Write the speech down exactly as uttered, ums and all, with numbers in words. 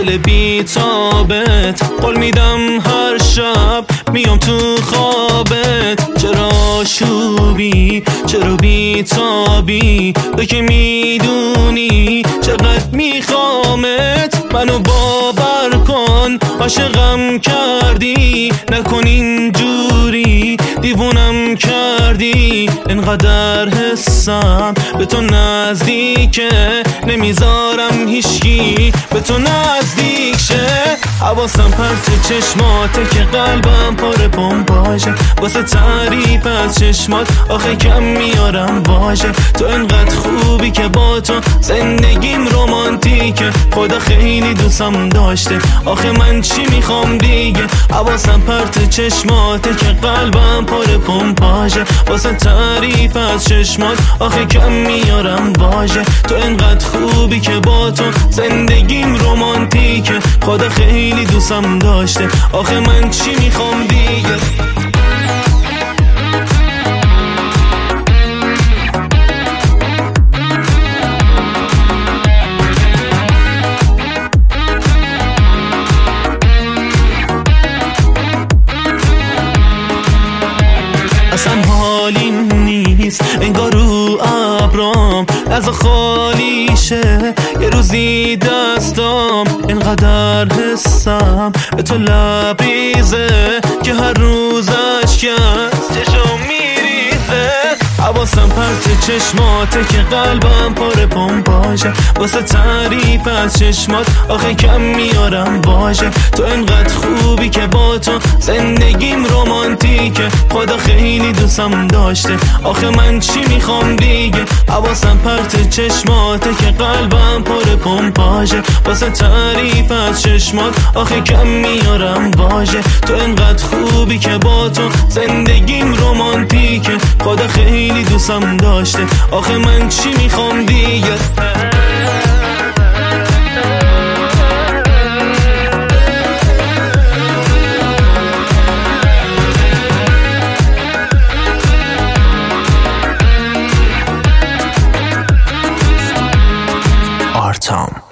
دل بی تابت، قول میدم هر شب میام تو خوابت. چرا شوبی چرا بی تابی، تو که میدونی چقدر میخوامت. منو باور کن عاشقم کردی، نکن اینجوری دیوونم کردی. انقدر حسم به تو نزدیکه، نمیذارم هیچکی به تو نزدیک شه. حواسم پرت چشماته که قلبم پر پمپاشه، واسه تعریف از چشمات آخه کم میارم باشه. تو انقدر خوبی که با تو زندگیم رومانتیکه، خدا خیلی دوستم داشته آخه من چی میخوام دیگه. حواسم پرت چشماته که قلبم پر پمپاشه، واسه تعریف از چشمات آخه کم میارم باشه. تو انقدر خوبی که با تو زندگیم رومانتیکه، خدا خیلی دوستم داشته آخه من چی میخوام دیگه. اصلا حالیم نیست انگار رو ابرام از خالی شه. یه روزی دستام اینقدر حسم به تو لبریزه که هر روز اشکم چشم میریزه. حواسم پرت چشماته که قلبم پر پمپاشه، واسه تعریف از چشمات آخه کم میارم باشه. تو انقدر خوبی که با تو زندگیم رومانتیکه، خدا خیلی دوستم داشته آخه من چی میخوام دیگه. حواسم پرت چشماته که قلبم پر پمپاشه، واسه تعریف از چشمات آخه کم میارم باشه. تو انقدر خوبی که با تو زندگیم رومانتیکه، خدا خیلی دوستم داشته آخه من چی میخوام دیگه. Artam.